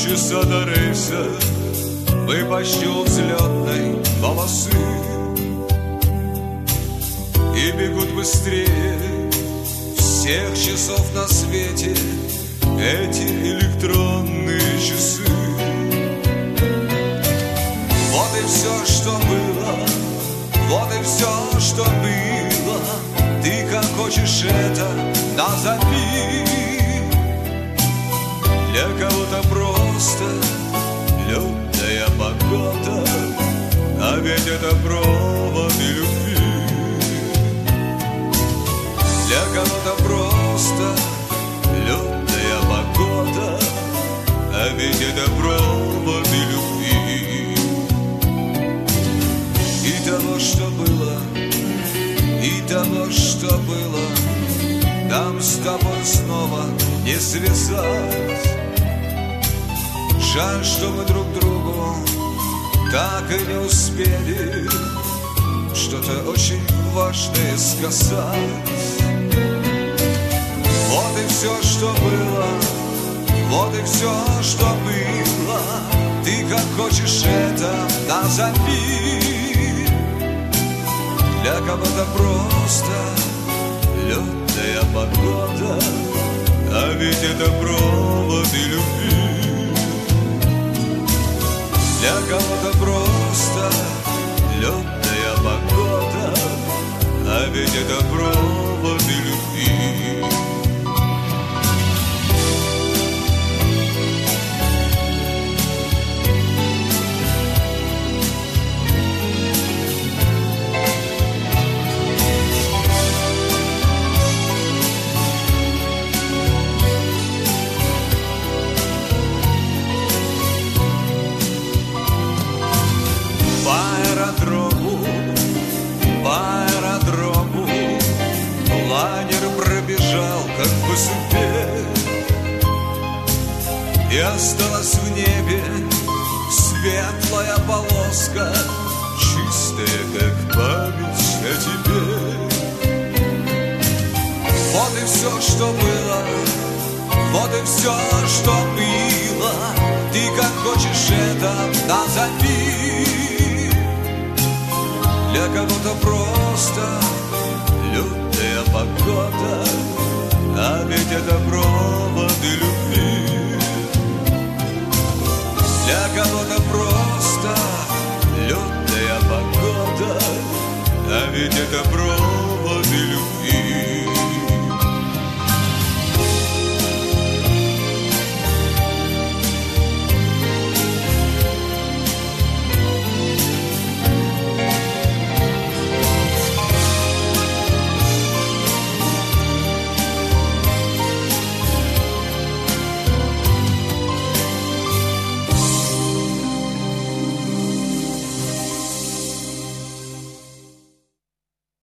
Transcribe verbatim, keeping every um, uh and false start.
полчаса до рейса выпащил взлетной полосы, и бегут быстрее всех часов на свете эти электронные часы. Вот и все, что было, вот и все, что было. Ты как хочешь это назови. Для кого-то просто лютая погода, а ведь это проводы любви. Для кого-то просто лютая погода, а ведь это проводы любви. И того, что было, и того, что было, нам с тобой снова не связать. Жаль, что мы друг другу так и не успели что-то очень важное сказать. Вот и все, что было, вот и все, что было. Ты как хочешь это назови. Для кого-то просто лютая погода, а ведь это проводы любви. Для кого-то просто лютая погода, а ведь это проводы любви. И осталась в небе светлая полоска, чистая, как память о тебе. Вот и все, что было, вот и все, что было. Ты как хочешь это назови. Для кого-то просто лютая погода, а ведь это проводы любви. Для кого-то просто лютая погода, а ведь это проводы любви.